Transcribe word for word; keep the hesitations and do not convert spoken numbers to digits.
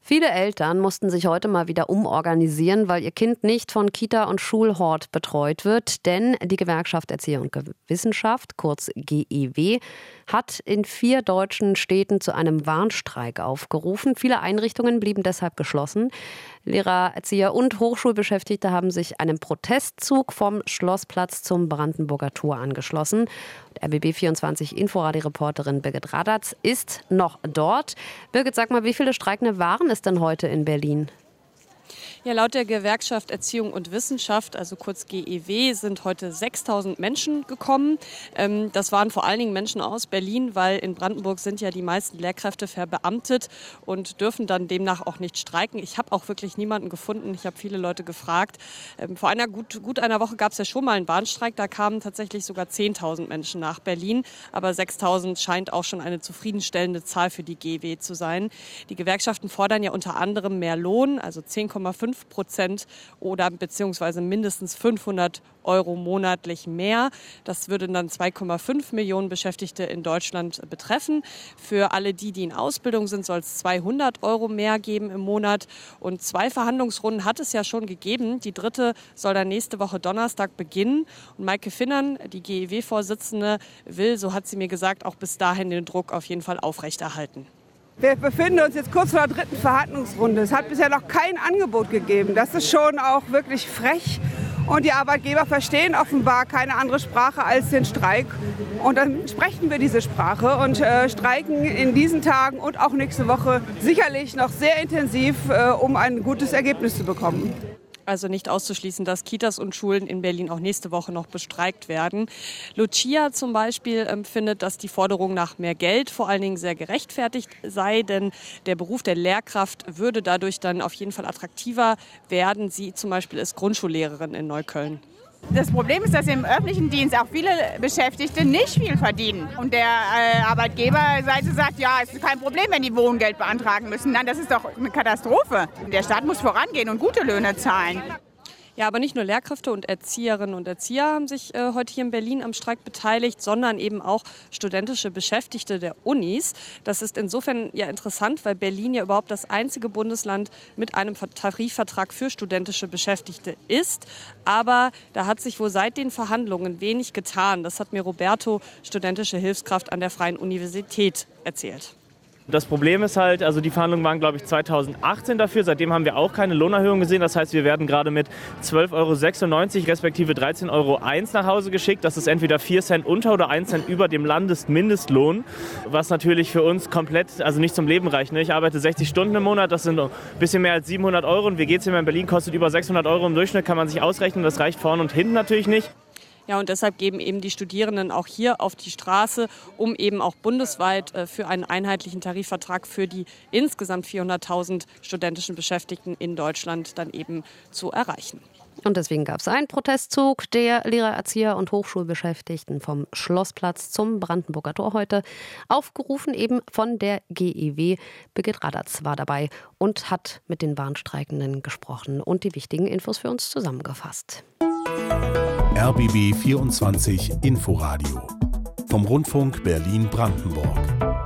Viele Eltern mussten sich heute mal wieder umorganisieren, weil ihr Kind nicht von Kita und Schulhort betreut wird. Denn die Gewerkschaft Erziehung und Wissenschaft, kurz G E W, hat in vier deutschen Städten zu einem Warnstreik aufgerufen. Viele Einrichtungen blieben deshalb geschlossen. Lehrer, Erzieher und Hochschulbeschäftigte haben sich einem Protestzug vom Schlossplatz zum Brandenburger Tor angeschlossen. R B B vierundzwanzig Inforadio-Reporterin Birgit Radatz ist noch dort. Birgit, sag mal, wie viele Streikende waren es denn heute in Berlin? Ja, laut der Gewerkschaft Erziehung und Wissenschaft, also kurz G E W, sind heute sechstausend Menschen gekommen. Ähm, das waren vor allen Dingen Menschen aus Berlin, weil in Brandenburg sind ja die meisten Lehrkräfte verbeamtet und dürfen dann demnach auch nicht streiken. Ich habe auch wirklich niemanden gefunden. Ich habe viele Leute gefragt. Ähm, vor einer gut, gut einer Woche gab es ja schon mal einen Warnstreik. Da kamen tatsächlich sogar zehntausend Menschen nach Berlin. Aber sechstausend scheint auch schon eine zufriedenstellende Zahl für die G E W zu sein. Die Gewerkschaften fordern ja unter anderem mehr Lohn, also zehn Komma fünf Prozent oder beziehungsweise mindestens fünfhundert Euro monatlich mehr. Das würde dann zwei Komma fünf Millionen Beschäftigte in Deutschland betreffen. Für alle die, die in Ausbildung sind, soll es zweihundert Euro mehr geben im Monat. Und zwei Verhandlungsrunden hat es ja schon gegeben. Die dritte soll dann nächste Woche Donnerstag beginnen. Und Maike Finnern, die G E W-Vorsitzende, will, so hat sie mir gesagt, auch bis dahin den Druck auf jeden Fall aufrechterhalten. Wir befinden uns jetzt kurz vor der dritten Verhandlungsrunde. Es hat bisher noch kein Angebot gegeben. Das ist schon auch wirklich frech. Und die Arbeitgeber verstehen offenbar keine andere Sprache als den Streik. Und dann sprechen wir diese Sprache und äh, streiken in diesen Tagen und auch nächste Woche sicherlich noch sehr intensiv, äh, um ein gutes Ergebnis zu bekommen. Also nicht auszuschließen, dass Kitas und Schulen in Berlin auch nächste Woche noch bestreikt werden. Lucia zum Beispiel ähm, findet, dass die Forderung nach mehr Geld vor allen Dingen sehr gerechtfertigt sei, denn der Beruf der Lehrkraft würde dadurch dann auf jeden Fall attraktiver werden. Sie zum Beispiel ist Grundschullehrerin in Neukölln. Das Problem ist, dass im öffentlichen Dienst auch viele Beschäftigte nicht viel verdienen. Und der äh, Arbeitgeberseite sagt, ja, es ist kein Problem, wenn die Wohngeld beantragen müssen. Nein, das ist doch eine Katastrophe. Der Staat muss vorangehen und gute Löhne zahlen. Ja, aber nicht nur Lehrkräfte und Erzieherinnen und Erzieher haben sich äh, heute hier in Berlin am Streik beteiligt, sondern eben auch studentische Beschäftigte der Unis. Das ist insofern ja interessant, weil Berlin ja überhaupt das einzige Bundesland mit einem Tarifvertrag für studentische Beschäftigte ist. Aber da hat sich wohl seit den Verhandlungen wenig getan. Das hat mir Roberto, studentische Hilfskraft an der Freien Universität, erzählt. Das Problem ist halt, also die Verhandlungen waren, glaube ich, zweitausendachtzehn dafür. Seitdem haben wir auch keine Lohnerhöhung gesehen. Das heißt, wir werden gerade mit zwölf Euro sechsundneunzig respektive dreizehn Euro eins nach Hause geschickt. Das ist entweder vier Cent unter oder ein Cent über dem Landesmindestlohn, was natürlich für uns komplett, also nicht zum Leben reicht. Ne? Ich arbeite sechzig Stunden im Monat, das sind ein bisschen mehr als siebenhundert Euro. Und W G-Zimmer in Berlin kostet über sechshundert Euro im Durchschnitt, kann man sich ausrechnen. Das reicht vorne und hinten natürlich nicht. Ja, und deshalb geben eben die Studierenden auch hier auf die Straße, um eben auch bundesweit für einen einheitlichen Tarifvertrag für die insgesamt vierhunderttausend studentischen Beschäftigten in Deutschland dann eben zu erreichen. Und deswegen gab es einen Protestzug der Lehrer, Erzieher und Hochschulbeschäftigten vom Schlossplatz zum Brandenburger Tor heute, aufgerufen eben von der G E W. Birgit Radatz war dabei und hat mit den Warnstreikenden gesprochen und die wichtigen Infos für uns zusammengefasst. R B B vierundzwanzig Inforadio vom Rundfunk Berlin-Brandenburg.